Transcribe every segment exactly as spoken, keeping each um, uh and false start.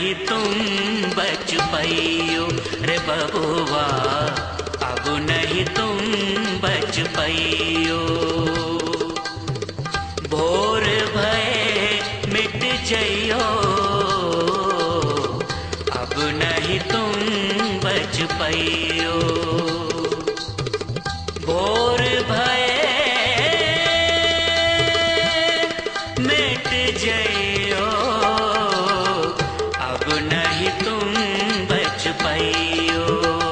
नहीं तुम बच पाइयो रे बबुआ, अब नहीं तुम बच पाइयो। भोर भय मिट जइयो, अब नहीं तुम बच पाइयो। भोर भय मिट जइयो, अब नहीं तुम बच पाइयो।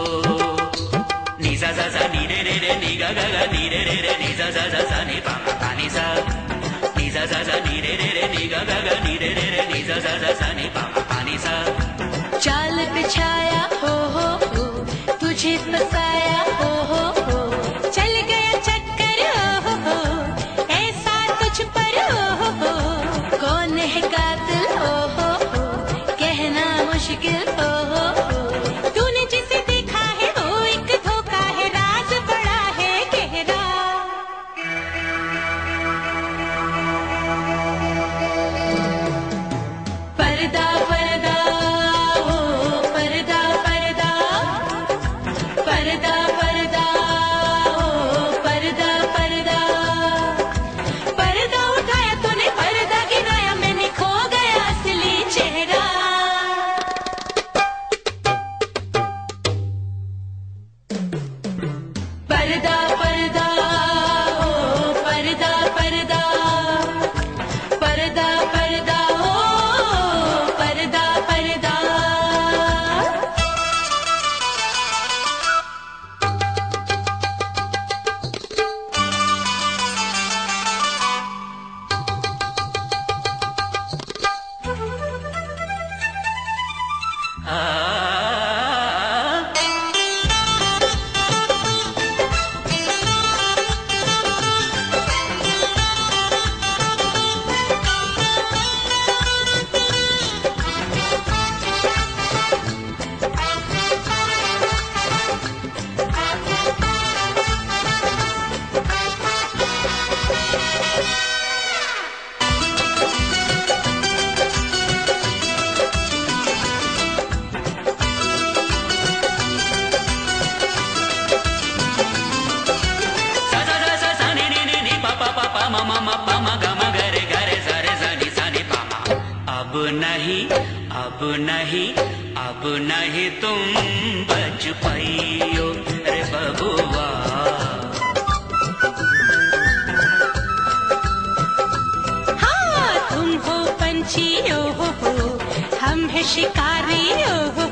नी सा सा सा नी रे रे रे नी गा गा गा नी रे रे रे नी सा सा सा सा नी पा मा पा नी सा, नी सा सा सा नी रे रे रे नी गा गा गा नी रे रे रे नी सा सा सा सा नी पा मा पा नी सा। जाल बिछाया हो हो हो, तुझे फसाया हो हो हो, चल गया चक्कर हो हो हो, ऐसा तुझ पर हो हो हो। कौन है कातिल हो हो हो, कहना मुश्किल हो हो हो। तूने जिसे देखा है वो एक धोखा है, राज बड़ा है गहरा। पर्दा पर्दा हो, पर्दा पर्दा, पर्दा पर्दा हो, पर्दा पर्दा। पर्दा उठाया तूने, पर्दा गिराया मैंने, खो गया असली चेहरा। पर्दा पर्दा हो, पर्दा पर्दा, पर्दा पर्दा हो, पर्दा पर्दा। आ अब नहीं, अब नहीं, अब नहीं तुम बच पाइयो रे बबुआ। हाँ तुम हो पंछी ओ हो हो, हम है शिकारी ओ हो